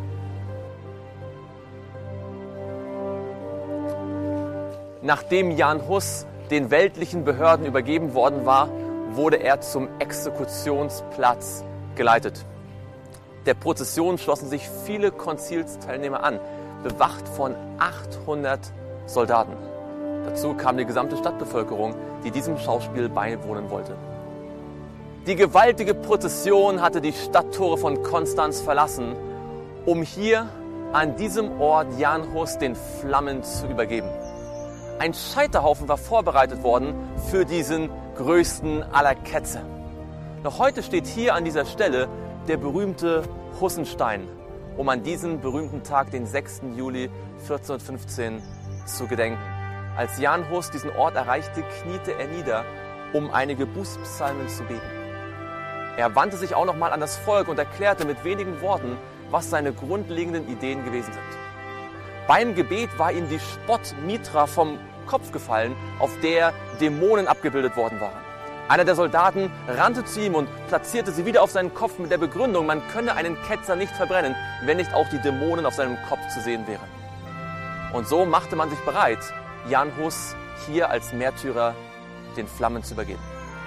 A: Nachdem Jan Hus den weltlichen Behörden übergeben worden war, wurde er zum Exekutionsplatz geleitet. Der Prozession schlossen sich viele Konzilsteilnehmer an, bewacht von achthundert Soldaten. Dazu kam die gesamte Stadtbevölkerung, die diesem Schauspiel beiwohnen wollte. Die gewaltige Prozession hatte die Stadttore von Konstanz verlassen, um hier an diesem Ort Jan Hus den Flammen zu übergeben. Ein Scheiterhaufen war vorbereitet worden für diesen größten aller Ketzer. Noch heute steht hier an dieser Stelle der berühmte Hussenstein, um an diesem berühmten Tag, den sechsten Juli vierzehnhundertfünfzehn, zu gedenken. Als Jan Hus diesen Ort erreichte, kniete er nieder, um einige Bußpsalmen zu beten. Er wandte sich auch nochmal an das Volk und erklärte mit wenigen Worten, was seine grundlegenden Ideen gewesen sind. Beim Gebet war ihm die Spottmitra vom Kopf gefallen, auf der Dämonen abgebildet worden waren. Einer der Soldaten rannte zu ihm und platzierte sie wieder auf seinen Kopf mit der Begründung, man könne einen Ketzer nicht verbrennen, wenn nicht auch die Dämonen auf seinem Kopf zu sehen wären. Und so machte man sich bereit, Jan Hus hier als Märtyrer den Flammen zu übergeben.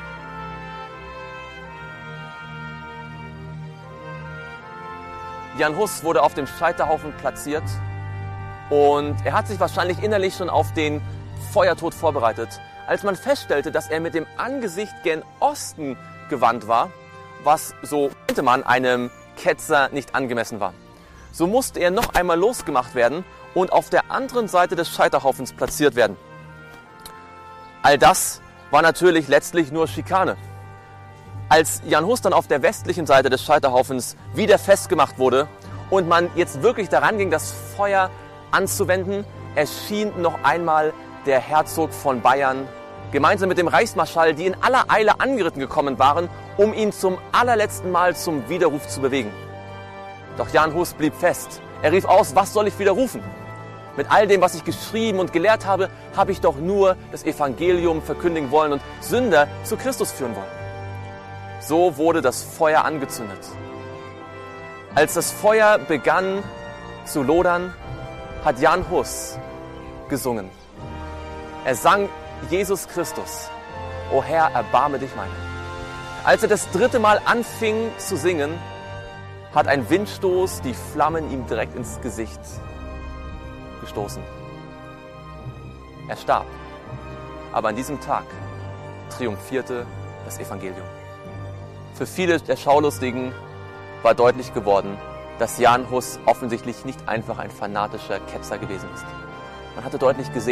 A: Jan Hus wurde auf dem Scheiterhaufen platziert und er hat sich wahrscheinlich innerlich schon auf den Feuertod vorbereitet, als man feststellte, dass er mit dem Angesicht gen Osten gewandt war, was, so meinte man, einem Ketzer nicht angemessen war. So musste er noch einmal losgemacht werden und auf der anderen Seite des Scheiterhaufens platziert werden. All das war natürlich letztlich nur Schikane. Als Jan Hus dann auf der westlichen Seite des Scheiterhaufens wieder festgemacht wurde und man jetzt wirklich daran ging, das Feuer anzuwenden, erschien noch einmal der Herzog von Bayern gemeinsam mit dem Reichsmarschall, die in aller Eile angeritten gekommen waren, um ihn zum allerletzten Mal zum Widerruf zu bewegen. Doch Jan Hus blieb fest. Er rief aus: Was soll ich widerrufen? Mit all dem, was ich geschrieben und gelehrt habe, habe ich doch nur das Evangelium verkündigen wollen und Sünder zu Christus führen wollen. So wurde das Feuer angezündet. Als das Feuer begann zu lodern, hat Jan Hus gesungen. Er sang Jesus Christus, O Herr, erbarme dich meiner. Als er das dritte Mal anfing zu singen, hat ein Windstoß die Flammen ihm direkt ins Gesicht gestoßen. Er starb, aber an diesem Tag triumphierte das Evangelium. Für viele der Schaulustigen war deutlich geworden, dass Jan Hus offensichtlich nicht einfach ein fanatischer Ketzer gewesen ist. Man hatte deutlich gesehen,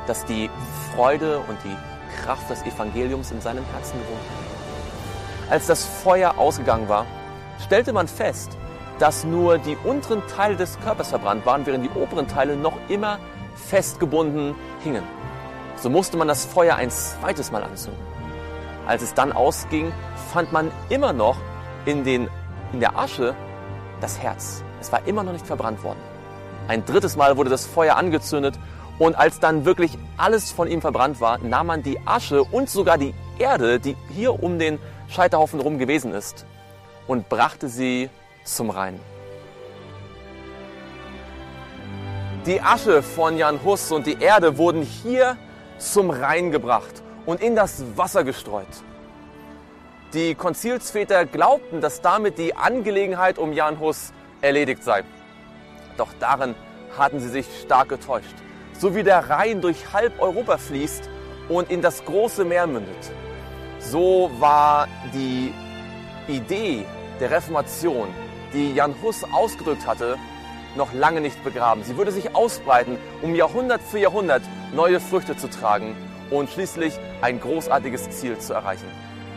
A: dass die Freude und die Kraft des Evangeliums in seinem Herzen gewohnt hat. Als das Feuer ausgegangen war, stellte man fest, dass nur die unteren Teile des Körpers verbrannt waren, während die oberen Teile noch immer festgebunden hingen. So musste man das Feuer ein zweites Mal anzünden. Als es dann ausging, fand man immer noch in, den, in der Asche das Herz. Es war immer noch nicht verbrannt worden. Ein drittes Mal wurde das Feuer angezündet und als dann wirklich alles von ihm verbrannt war, nahm man die Asche und sogar die Erde, die hier um den Scheiterhaufen rum gewesen ist, und brachte sie zum Rhein. Die Asche von Jan Hus und die Erde wurden hier zum Rhein gebracht und in das Wasser gestreut. Die Konzilsväter glaubten, dass damit die Angelegenheit um Jan Hus erledigt sei. Doch darin hatten sie sich stark getäuscht. So wie der Rhein durch halb Europa fließt und in das große Meer mündet, so war die Idee der Reformation, die Jan Hus ausgedrückt hatte, noch lange nicht begraben. Sie würde sich ausbreiten, um Jahrhundert für Jahrhundert neue Früchte zu tragen und schließlich ein großartiges Ziel zu erreichen.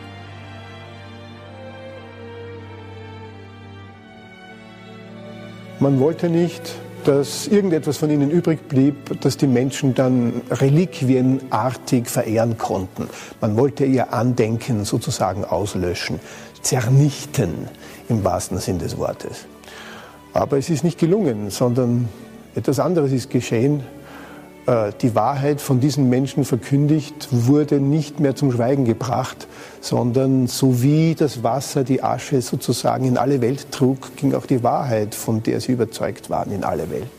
C: Man wollte nicht, dass irgendetwas von ihnen übrig blieb, das die Menschen dann reliquienartig verehren konnten. Man wollte ihr Andenken sozusagen auslöschen, zernichten im wahrsten Sinn des Wortes. Aber es ist nicht gelungen, sondern etwas anderes ist geschehen. Die Wahrheit von diesen Menschen verkündigt, wurde nicht mehr zum Schweigen gebracht, sondern so wie das Wasser die Asche sozusagen in alle Welt trug, ging auch die Wahrheit, von der sie überzeugt waren, in alle Welt.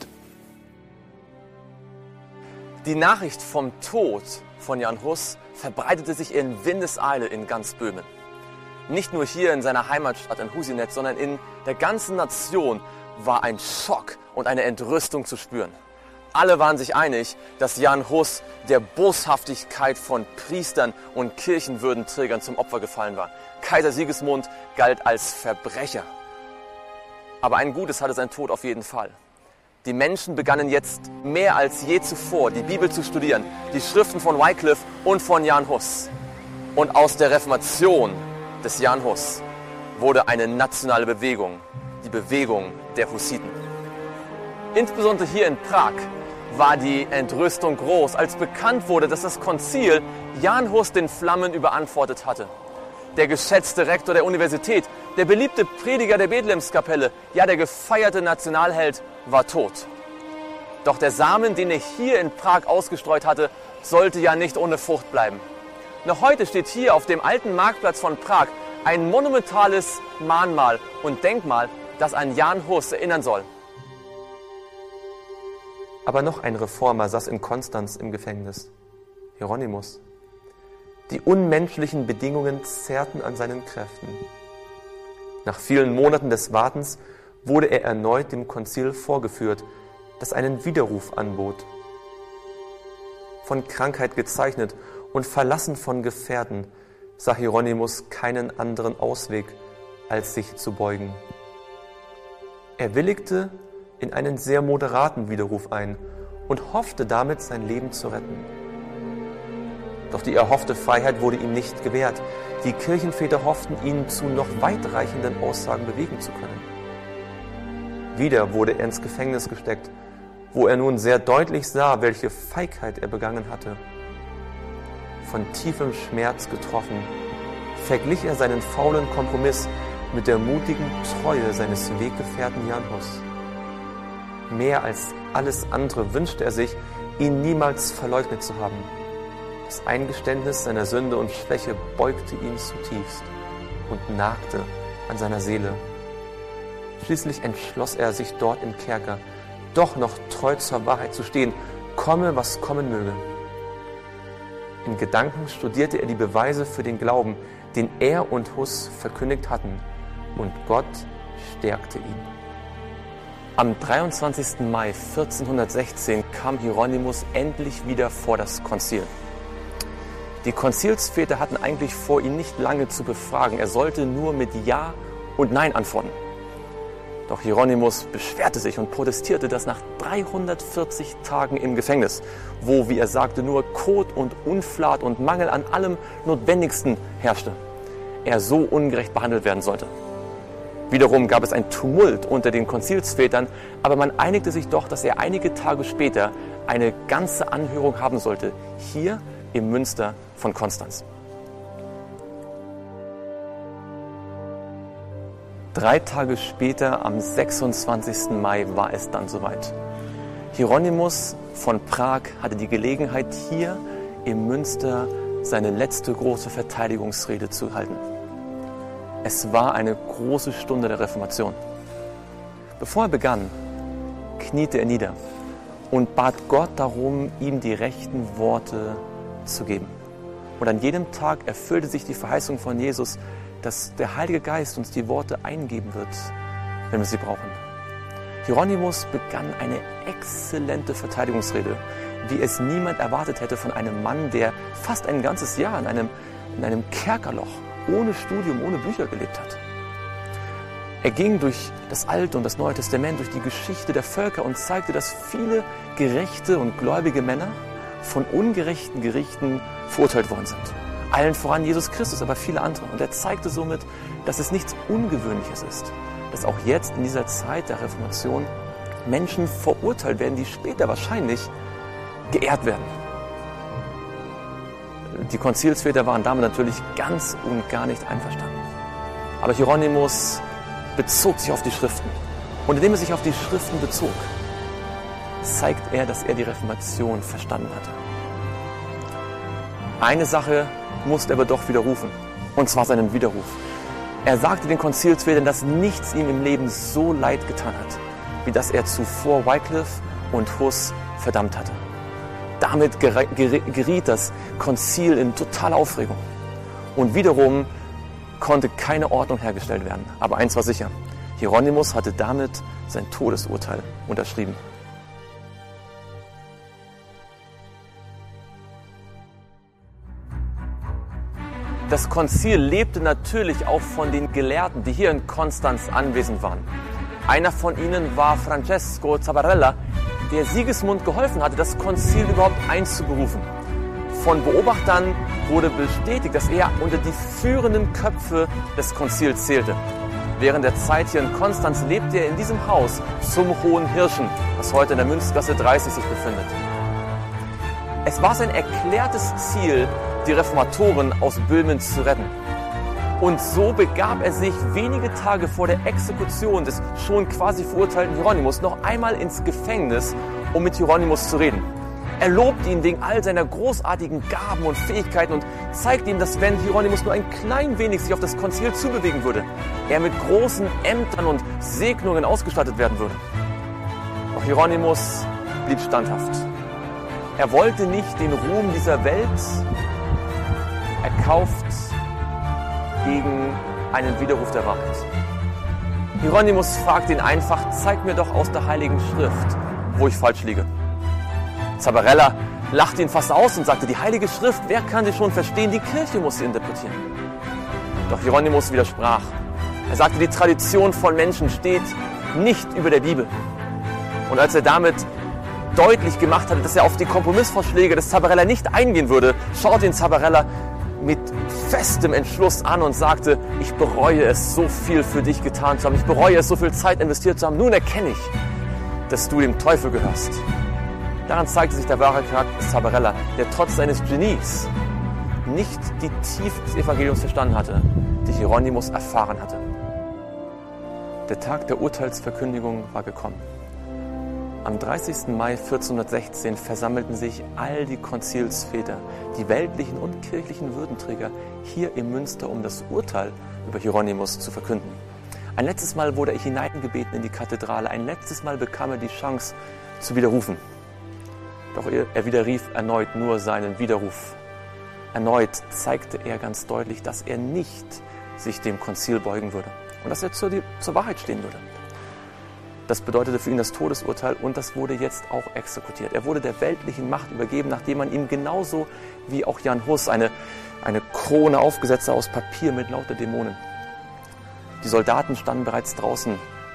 A: Die Nachricht vom Tod von Jan Hus verbreitete sich in Windeseile in ganz Böhmen. Nicht nur hier in seiner Heimatstadt in Husinec, sondern in der ganzen Nation war ein Schock und eine Entrüstung zu spüren. Alle waren sich einig, dass Jan Hus der Boshaftigkeit von Priestern und Kirchenwürdenträgern zum Opfer gefallen war. Kaiser Sigismund galt als Verbrecher. Aber ein Gutes hatte sein Tod auf jeden Fall. Die Menschen begannen jetzt mehr als je zuvor die Bibel zu studieren, die Schriften von Wycliffe und von Jan Hus. Und aus der Reformation des Jan Hus wurde eine nationale Bewegung, die Bewegung der Hussiten. Insbesondere hier in Prag war die Entrüstung groß, als bekannt wurde, dass das Konzil Jan Hus den Flammen überantwortet hatte. Der geschätzte Rektor der Universität, der beliebte Prediger der Bethlehemskapelle, ja der gefeierte Nationalheld war tot. Doch der Samen, den er hier in Prag ausgestreut hatte, sollte ja nicht ohne Frucht bleiben. Noch heute steht hier auf dem alten Marktplatz von Prag ein monumentales Mahnmal und Denkmal, das an Jan Hus erinnern soll. Aber noch ein Reformer saß in Konstanz im Gefängnis, Hieronymus. Die unmenschlichen Bedingungen zerrten an seinen Kräften. Nach vielen Monaten des Wartens wurde er erneut dem Konzil vorgeführt, das einen Widerruf anbot. Von Krankheit gezeichnet und verlassen von Gefährten, sah Hieronymus keinen anderen Ausweg, als sich zu beugen. Er willigte in einen sehr moderaten Widerruf ein und hoffte damit, sein Leben zu retten. Doch die erhoffte Freiheit wurde ihm nicht gewährt. Die Kirchenväter hofften, ihn zu noch weitreichenden Aussagen bewegen zu können. Wieder wurde er ins Gefängnis gesteckt, wo er nun sehr deutlich sah, welche Feigheit er begangen hatte. Von tiefem Schmerz getroffen, verglich er seinen faulen Kompromiss mit der mutigen Treue seines Weggefährten Jan Hus. Mehr als alles andere wünschte er sich, ihn niemals verleugnet zu haben. Das Eingeständnis seiner Sünde und Schwäche beugte ihn zutiefst und nagte an seiner Seele. Schließlich entschloss er sich dort im Kerker, doch noch treu zur Wahrheit zu stehen, komme, was kommen möge. In Gedanken studierte er die Beweise für den Glauben, den er und Hus verkündigt hatten, und Gott stärkte ihn. Am dreiundzwanzigsten Mai vierzehnhundertsechzehn kam Hieronymus endlich wieder vor das Konzil. Die Konzilsväter hatten eigentlich vor, ihn nicht lange zu befragen. Er sollte nur mit Ja und Nein antworten. Doch Hieronymus beschwerte sich und protestierte, dass nach dreihundertvierzig Tagen im Gefängnis, wo, wie er sagte, nur Kot und Unflat und Mangel an allem Notwendigsten herrschte, er so ungerecht behandelt werden sollte. Wiederum gab es ein Tumult unter den Konzilsvätern, aber man einigte sich doch, dass er einige Tage später eine ganze Anhörung haben sollte, hier im Münster von Konstanz. Drei Tage später, am sechsundzwanzigsten Mai, war es dann soweit. Hieronymus von Prag hatte die Gelegenheit, hier im Münster seine letzte große Verteidigungsrede zu halten. Es war eine große Stunde der Reformation. Bevor er begann, kniete er nieder und bat Gott darum, ihm die rechten Worte zu geben. Und an jedem Tag erfüllte sich die Verheißung von Jesus, dass der Heilige Geist uns die Worte eingeben wird, wenn wir sie brauchen. Hieronymus begann eine exzellente Verteidigungsrede, wie es niemand erwartet hätte von einem Mann, der fast ein ganzes Jahr in einem, in einem Kerkerloch, ohne Studium, ohne Bücher gelebt hat. Er ging durch das Alte und das Neue Testament, durch die Geschichte der Völker und zeigte, dass viele gerechte und gläubige Männer von ungerechten Gerichten verurteilt worden sind. Allen voran Jesus Christus, aber viele andere. Und er zeigte somit, dass es nichts Ungewöhnliches ist, dass auch jetzt in dieser Zeit der Reformation Menschen verurteilt werden, die später wahrscheinlich geehrt werden. Die Konzilsväter waren damit natürlich ganz und gar nicht einverstanden. Aber Hieronymus bezog sich auf die Schriften. Und indem er sich auf die Schriften bezog, zeigt er, dass er die Reformation verstanden hatte. Eine Sache musste er aber doch widerrufen, und zwar seinen Widerruf. Er sagte den Konzilsvätern, dass nichts ihm im Leben so leid getan hat, wie dass er zuvor Wycliffe und Hus verdammt hatte. Damit geriet das Konzil in totale Aufregung. Und wiederum konnte keine Ordnung hergestellt werden. Aber eins war sicher, Hieronymus hatte damit sein Todesurteil unterschrieben. Das Konzil lebte natürlich auch von den Gelehrten, die hier in Konstanz anwesend waren. Einer von ihnen war Francesco Zabarella, der Sigismund geholfen hatte, das Konzil überhaupt einzuberufen. Von Beobachtern wurde bestätigt, dass er unter die führenden Köpfe des Konzils zählte. Während der Zeit hier in Konstanz lebte er in diesem Haus zum Hohen Hirschen, das heute in der Münzgasse dreißig sich befindet. Es war sein erklärtes Ziel, die Reformatoren aus Böhmen zu retten. Und so begab er sich wenige Tage vor der Exekution des schon quasi verurteilten Hieronymus noch einmal ins Gefängnis, um mit Hieronymus zu reden. Er lobte ihn wegen all seiner großartigen Gaben und Fähigkeiten und zeigte ihm, dass wenn Hieronymus nur ein klein wenig sich auf das Konzil zubewegen würde, er mit großen Ämtern und Segnungen ausgestattet werden würde. Doch Hieronymus blieb standhaft. Er wollte nicht den Ruhm dieser Welt erkauft gegen einen Widerruf der Wahrheit. Hieronymus fragte ihn einfach, zeig mir doch aus der Heiligen Schrift, wo ich falsch liege. Zabarella lachte ihn fast aus und sagte, die Heilige Schrift, wer kann sie schon verstehen? Die Kirche muss sie interpretieren. Doch Hieronymus widersprach. Er sagte, die Tradition von Menschen steht nicht über der Bibel. Und als er damit deutlich gemacht hatte, dass er auf die Kompromissvorschläge des Zabarella nicht eingehen würde, schaute ihn Zabarella mit festem Entschluss an und sagte, ich bereue es, so viel für dich getan zu haben. Ich bereue es, so viel Zeit investiert zu haben. Nun erkenne ich, dass du dem Teufel gehörst. Daran zeigte sich der wahre Charakter des Zabarella, der trotz seines Genies nicht die Tiefe des Evangeliums verstanden hatte, die Hieronymus erfahren hatte. Der Tag der Urteilsverkündigung war gekommen. Am dreißigsten Mai vierzehnhundertsechzehn versammelten sich all die Konzilsväter, die weltlichen und kirchlichen Würdenträger hier im Münster, um das Urteil über Hieronymus zu verkünden. Ein letztes Mal wurde er hineingebeten in die Kathedrale, ein letztes Mal bekam er die Chance zu widerrufen. Doch er widerrief erneut nur seinen Widerruf. Erneut zeigte er ganz deutlich, dass er nicht sich dem Konzil beugen würde und dass er zur, zur Wahrheit stehen würde. Das bedeutete für ihn das Todesurteil und das wurde jetzt auch exekutiert. Er wurde der weltlichen Macht übergeben, nachdem man ihm genauso wie auch Jan Hus eine, eine Krone aufgesetzt aus Papier mit lauter Dämonen. Die Soldaten standen bereits draußen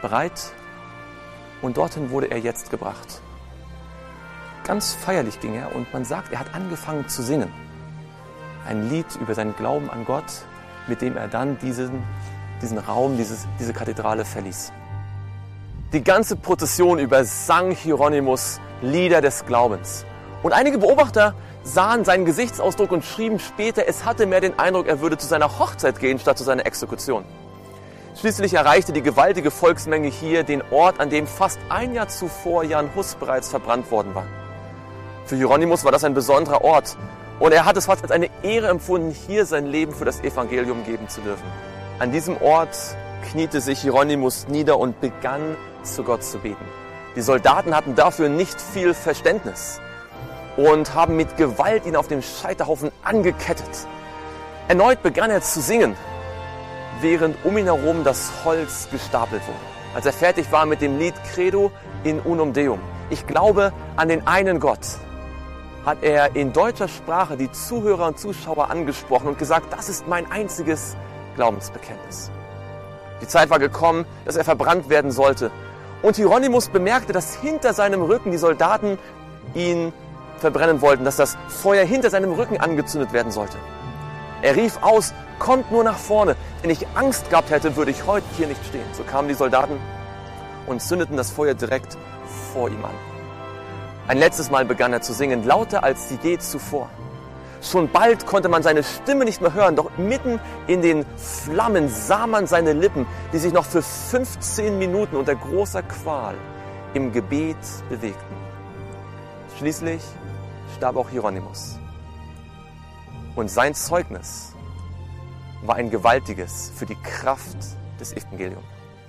A: bereit und dorthin wurde er jetzt gebracht. Ganz feierlich ging er und man sagt, er hat angefangen zu singen. Ein Lied über seinen Glauben an Gott, mit dem er dann diesen, diesen Raum, dieses, diese Kathedrale verließ. Die ganze Prozession übersang Hieronymus Lieder des Glaubens. Und einige Beobachter sahen seinen Gesichtsausdruck und schrieben später, es hatte mehr den Eindruck, er würde zu seiner Hochzeit gehen, statt zu seiner Exekution. Schließlich erreichte die gewaltige Volksmenge hier den Ort, an dem fast ein Jahr zuvor Jan Hus bereits verbrannt worden war. Für Hieronymus war das ein besonderer Ort und er hat es fast als eine Ehre empfunden, hier sein Leben für das Evangelium geben zu dürfen. An diesem Ort kniete sich Hieronymus nieder und begann zu Gott zu beten. Die Soldaten hatten dafür nicht viel Verständnis und haben mit Gewalt ihn auf dem Scheiterhaufen angekettet. Erneut begann er zu singen, während um ihn herum das Holz gestapelt wurde. Als er fertig war mit dem Lied Credo in unum Deum, ich glaube an den einen Gott, hat er in deutscher Sprache die Zuhörer und Zuschauer angesprochen und gesagt, das ist mein einziges Glaubensbekenntnis. Die Zeit war gekommen, dass er verbrannt werden sollte. Und Hieronymus bemerkte, dass hinter seinem Rücken die Soldaten ihn verbrennen wollten, dass das Feuer hinter seinem Rücken angezündet werden sollte. Er rief aus, kommt nur nach vorne. Wenn ich Angst gehabt hätte, würde ich heute hier nicht stehen. So kamen die Soldaten und zündeten das Feuer direkt vor ihm an. Ein letztes Mal begann er zu singen, lauter als je zuvor. Schon bald konnte man seine Stimme nicht mehr hören, doch mitten in den Flammen sah man seine Lippen, die sich noch für fünfzehn Minuten unter großer Qual im Gebet bewegten. Schließlich starb auch Hieronymus. Und sein Zeugnis war ein gewaltiges für die Kraft des Evangeliums.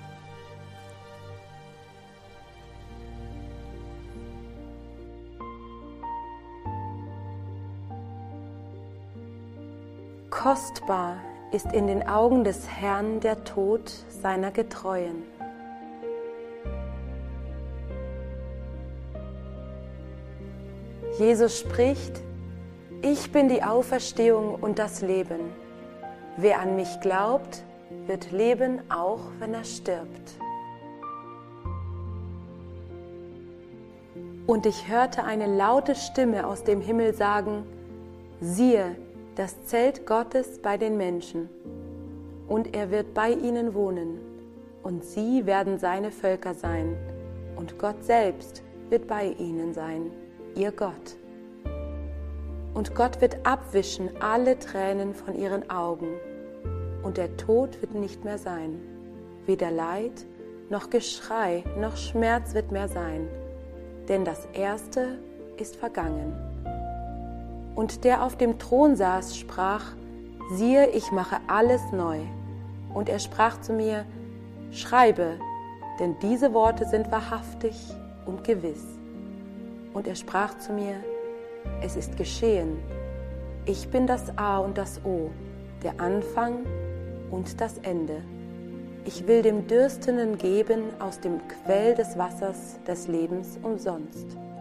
D: Kostbar ist in den Augen des Herrn der Tod seiner Getreuen. Jesus spricht, ich bin die Auferstehung und das Leben. Wer an mich glaubt, wird leben, auch wenn er stirbt. Und ich hörte eine laute Stimme aus dem Himmel sagen, siehe, das Zelt Gottes bei den Menschen, und er wird bei ihnen wohnen, und sie werden seine Völker sein, und Gott selbst wird bei ihnen sein, ihr Gott. Und Gott wird abwischen alle Tränen von ihren Augen, und der Tod wird nicht mehr sein, weder Leid, noch Geschrei, noch Schmerz wird mehr sein, denn das Erste ist vergangen. Und der auf dem Thron saß, sprach, siehe, ich mache alles neu. Und er sprach zu mir, schreibe, denn diese Worte sind wahrhaftig und gewiss. Und er sprach zu mir, es ist geschehen. Ich bin das A und das O, der Anfang und das Ende. Ich will dem Dürstenden geben aus dem Quell des Wassers des Lebens umsonst.